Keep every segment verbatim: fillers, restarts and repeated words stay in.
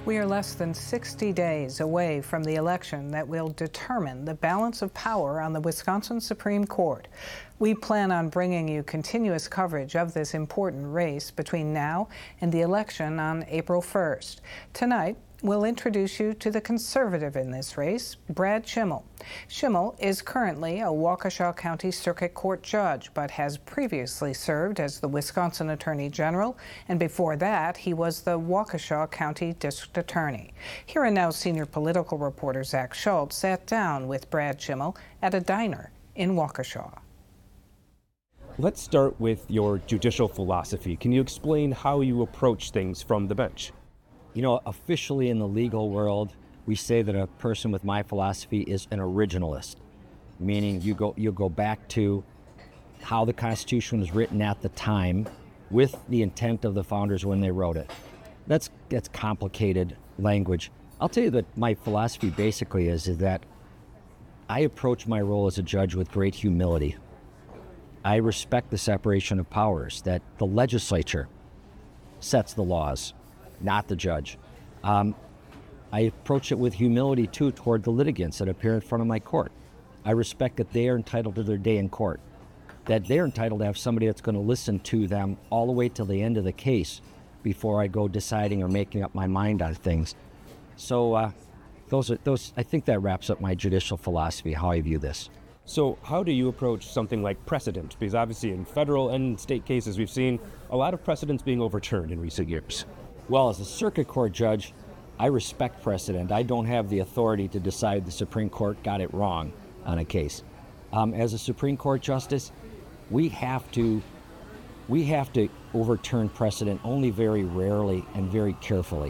We are less than sixty days away from the election that will determine the balance of power on the Wisconsin Supreme Court. We plan on bringing you continuous coverage of this important race between now and the election on April first. Tonight, we'll introduce you to the conservative in this race, Brad Schimel. Schimel is currently a Waukesha County Circuit Court judge, but has previously served as the Wisconsin Attorney General, and before that, he was the Waukesha County District Attorney. Here and Now senior political reporter Zach Schultz sat down with Brad Schimel at a diner in Waukesha. Let's start with your judicial philosophy. Can you explain how you approach things from the bench? You know, officially in the legal world, we say that a person with my philosophy is an originalist, meaning you go you go back to how the Constitution was written at the time with the intent of the founders when they wrote it. That's that's complicated language. I'll tell you that my philosophy basically is, is that I approach my role as a judge with great humility. I respect the separation of powers, that the legislature sets the laws, not the judge. Um, I approach it with humility, too, toward the litigants that appear in front of my court. I respect that they are entitled to their day in court, that they're entitled to have somebody that's going to listen to them all the way till the end of the case before I go deciding or making up my mind on things. So uh, those are those. I think that wraps up my judicial philosophy, how I view this. So how do you approach something like precedent? Because obviously in federal and state cases, we've seen a lot of precedents being overturned in recent years. Well, as a circuit court judge, I respect precedent. I don't have the authority to decide the Supreme Court got it wrong on a case. Um, as a Supreme Court justice, we have to we have to overturn precedent only very rarely and very carefully.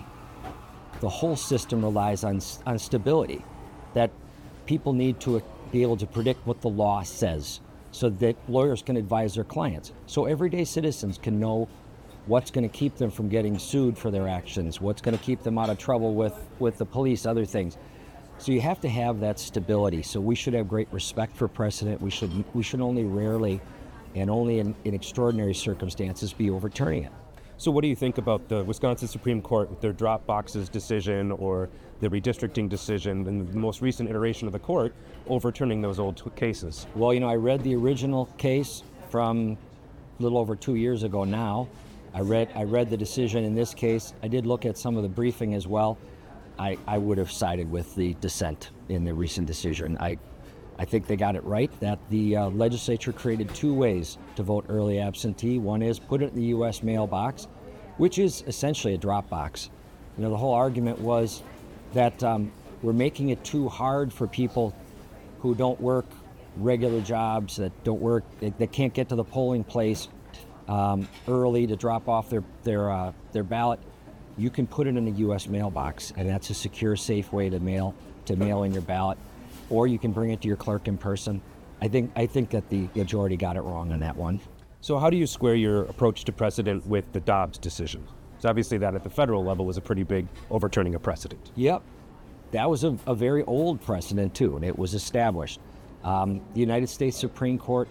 The whole system relies on on stability, that people need to be able to predict what the law says so that lawyers can advise their clients. So everyday citizens can know what's going to keep them from getting sued for their actions, what's going to keep them out of trouble with, with the police, other things. So you have to have that stability. So we should have great respect for precedent. We should we should only rarely and only in, in extraordinary circumstances be overturning it. So what do you think about the Wisconsin Supreme Court with their drop boxes decision or the redistricting decision and the most recent iteration of the court overturning those old t- cases? Well, you know, I read the original case from a little over two years ago now. I read I read the decision in this case. I did look at some of the briefing as well. I, I would have sided with the dissent in the recent decision. I I think they got it right that the uh, legislature created two ways to vote early absentee. One is put it in the U S mailbox, which is essentially a drop box. You know, the whole argument was that um, we're making it too hard for people who don't work regular jobs, that don't work, that can't get to the polling place Um, early to drop off their their uh, their ballot. You can put it in a U S mailbox, and that's a secure, safe way to mail to mail in your ballot. Or you can bring it to your clerk in person. I think I think that the majority got it wrong on that one. So how do you square your approach to precedent with the Dobbs decision? Because obviously that at the federal level was a pretty big overturning of precedent. Yep, that was a, a very old precedent too, and it was established. Um, the United States Supreme Court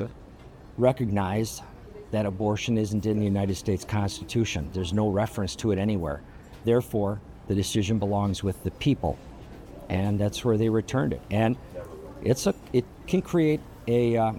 recognized that abortion isn't in the United States Constitution. There's no reference to it anywhere. Therefore, the decision belongs with the people, and that's where they returned it. And it's a it can create a uh,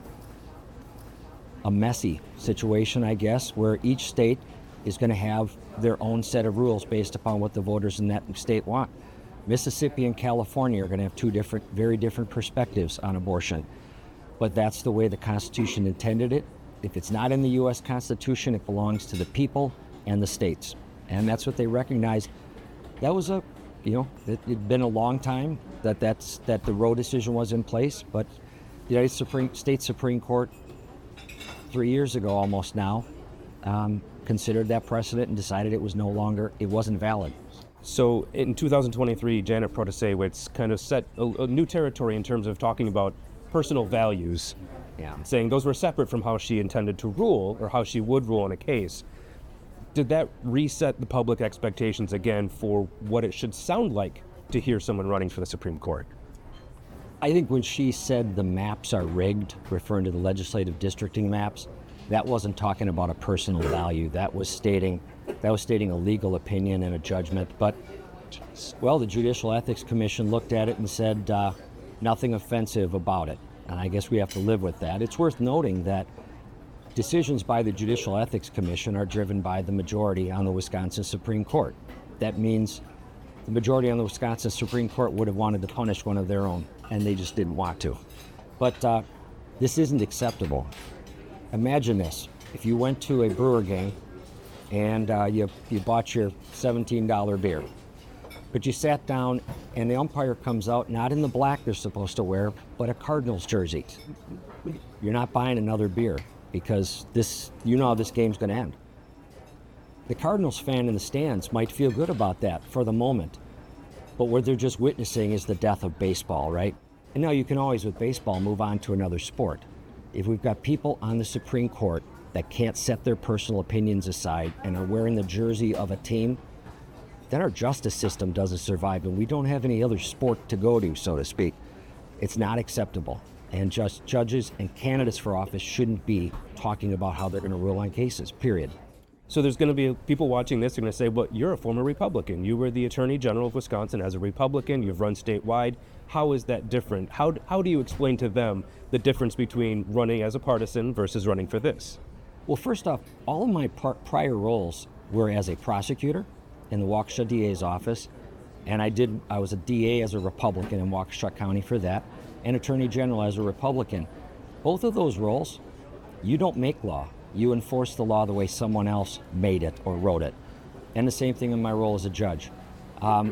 a messy situation, I guess, where each state is going to have their own set of rules based upon what the voters in that state want. Mississippi and California are going to have two different, very different perspectives on abortion, but that's the way the Constitution intended it. If it's not in the U S Constitution, it belongs to the people and the states. And that's what they recognized. That was a, you know, it had been a long time that that's, that the Roe decision was in place, but the United Supreme, States Supreme Court, three years ago almost now, um, considered that precedent and decided it was no longer, it wasn't valid. So in two thousand twenty-three, Janet Protasiewicz kind of set a, a new territory in terms of talking about personal values. Yeah. Saying those were separate from how she intended to rule or how she would rule in a case. Did that reset the public expectations again for what it should sound like to hear someone running for the Supreme Court? I think when she said the maps are rigged, referring to the legislative districting maps, that wasn't talking about a personal value. That was stating that was stating a legal opinion and a judgment. But Well, the Judicial Ethics Commission looked at it and said uh, nothing offensive about it. And I guess we have to live with that. It's worth noting that decisions by the Judicial Ethics Commission are driven by the majority on the Wisconsin Supreme Court. That means the majority on the Wisconsin Supreme Court would have wanted to punish one of their own, and they just didn't want to. But uh, this isn't acceptable. Imagine this. If you went to a Brewer game and uh, you, you bought your seventeen dollar beer, but you sat down and the umpire comes out, not in the black they're supposed to wear, but a Cardinals jersey. You're not buying another beer because this, you know how this game's going to end. The Cardinals fan in the stands might feel good about that for the moment, but what they're just witnessing is the death of baseball, right? And now you can always, with baseball, move on to another sport. If we've got people on the Supreme Court that can't set their personal opinions aside and are wearing the jersey of a team, then our justice system doesn't survive, and we don't have any other sport to go to, so to speak. It's not acceptable. And just judges and candidates for office shouldn't be talking about how they're going to rule on cases, period. So there's going to be people watching this are going to say, well, you're a former Republican. You were the Attorney General of Wisconsin as a Republican. You've run statewide. How is that different? How, how do you explain to them the difference between running as a partisan versus running for this? Well, first off, all of my par- prior roles were as a prosecutor in the Waukesha D A's office, and I did. I was a D A as a Republican in Waukesha County for that, and Attorney General as a Republican. Both of those roles, you don't make law. You enforce the law the way someone else made it or wrote it. And the same thing in my role as a judge. Um,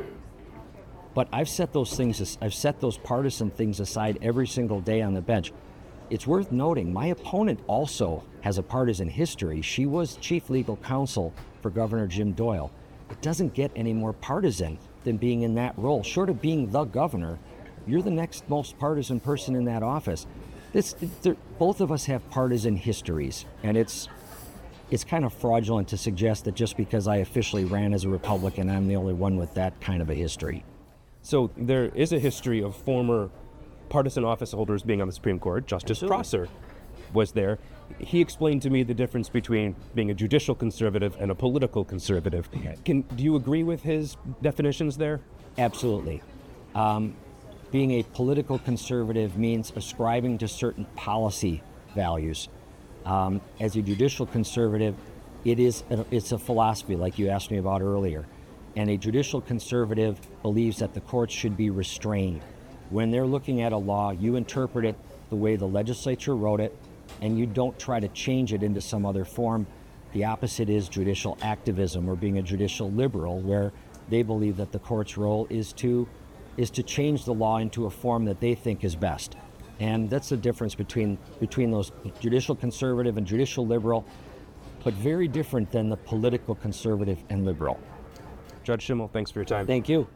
but I've set those things, I've set those partisan things aside every single day on the bench. It's worth noting, my opponent also has a partisan history. She was chief legal counsel for Governor Jim Doyle. It doesn't get any more partisan than being in that role. Short of being the governor, you're the next most partisan person in that office. This, both of us have partisan histories, and it's it's kind of fraudulent to suggest that just because I officially ran as a Republican, I'm the only one with that kind of a history. So there is a history of former partisan office holders being on the Supreme Court. Justice Absolutely. Prosser was there. He explained to me the difference between being a judicial conservative and a political conservative. Okay. Can, do you agree with his definitions there? Absolutely. Um, being a political conservative means ascribing to certain policy values. Um, as a judicial conservative, it is a, it's a philosophy, like you asked me about earlier. And a judicial conservative believes that the courts should be restrained. When they're looking at a law, you interpret it the way the legislature wrote it, and you don't try to change it into some other form. The opposite is judicial activism, or being a judicial liberal, where they believe that the court's role is to is to change the law into a form that they think is best. And that's the difference between between those judicial conservative and judicial liberal, but very different than the political conservative and liberal. Judge Schimmel, thanks for your time. Thank you.